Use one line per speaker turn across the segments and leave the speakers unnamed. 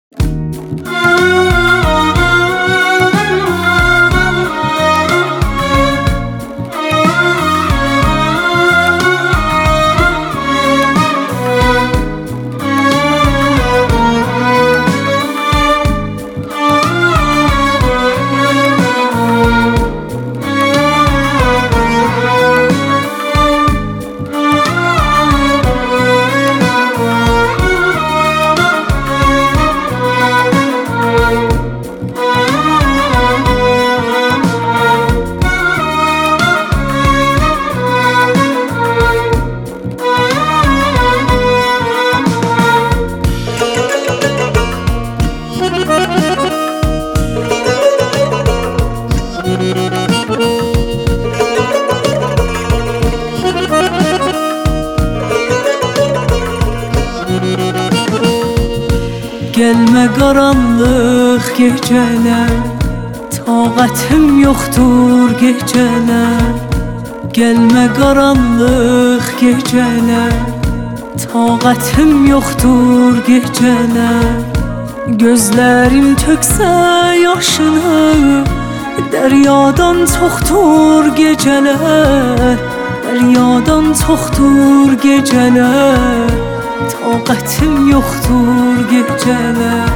Gelme qaranlıq gecələr, taqətim yoxdur gecələr. Gəlmə qaranlıq gecələr, taqətim yoxdur gecələr. Gözlərim töksə yaşını, dəryadan çoxdur gecələr. Dəryadan çoxdur gecələr, taqətim yoxdur gecələr.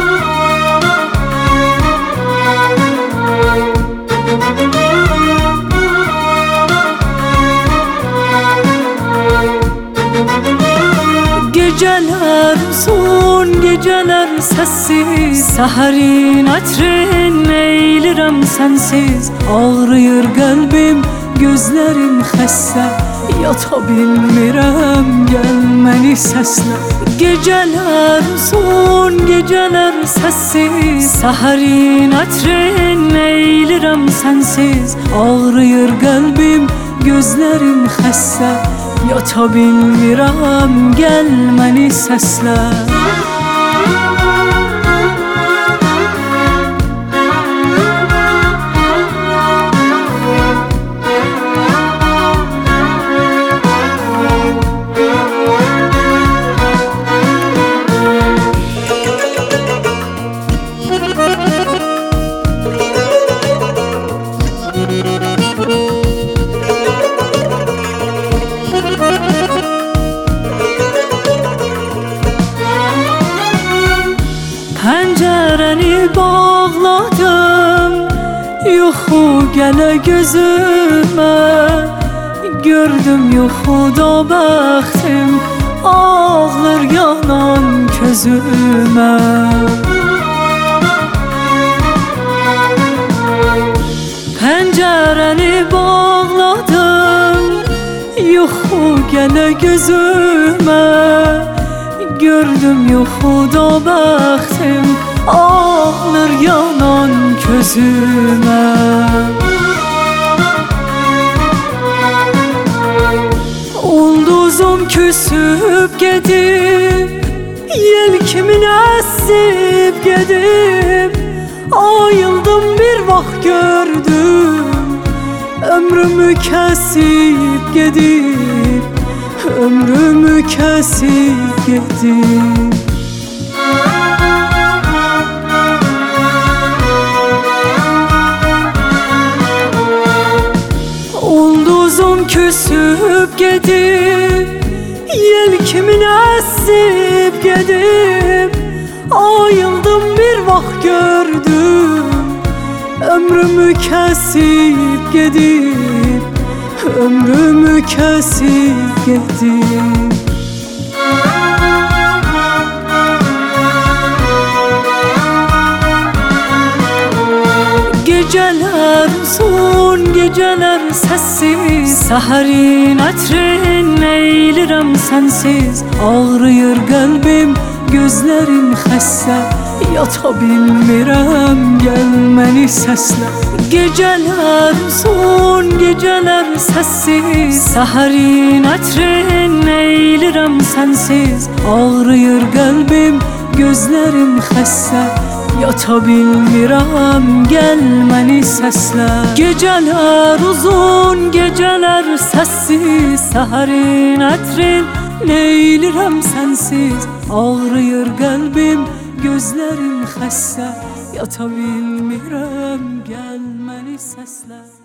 Gecələr uzun, gecələr səssiz, səhərin ətrin eylirəm sənsiz. Ağrıyır qəlbim, gözlərim xəstə, yata bilmirəm, gəl məni səslə. Gecələr uzun, gecələr səssiz, səhərin ətrin eylirəm sənsiz. Ağrıyır qəlbim, gözlərim xəstə, yata bilmirəm, gəl məni səslə. Pəncərəni bağladım, yuxu gələ gözümə. Gördüm yuxuda bəxtim, ağlar yanan közümə. Pəncərəni bağladım, yuxu gələ gözümə. Gördüm yuxuda bəxtim, ağlar yanan közümə. Ulduzum küsüb gedib, yel kimin əsib gedib. Ayıldım bir vaxt gördüm, ömrümü kəsib gedib. Ömrümü kəsib gedib. Ulduzum küsüb gedib, yel kimin əsib gedib. Ayıldım bir vaxt gördüm, ömrümü kəsib gedib. Ömrümü kəsib gedib. Gecələr uzun, gecələr səssiz, səhərin ətrin eylirəm sənsiz. Ağrıyır qəlbim, gözlərim xəstə, yata bilmirəm, gəl məni səslə. Gecələr uzun, gecələr səssiz, səhərin ətrin eylirəm sənsiz. Ağrıyır qəlbim, gözlərim xəstə, yata bilmirəm, gəl məni səslə. Gecələr uzun, gecələr səssiz, səhərin ətrin eylirəm sənsiz. Ağrıyır qəlbim, gözlərim xəstə, yata bilmirəm, gəl məni səslə.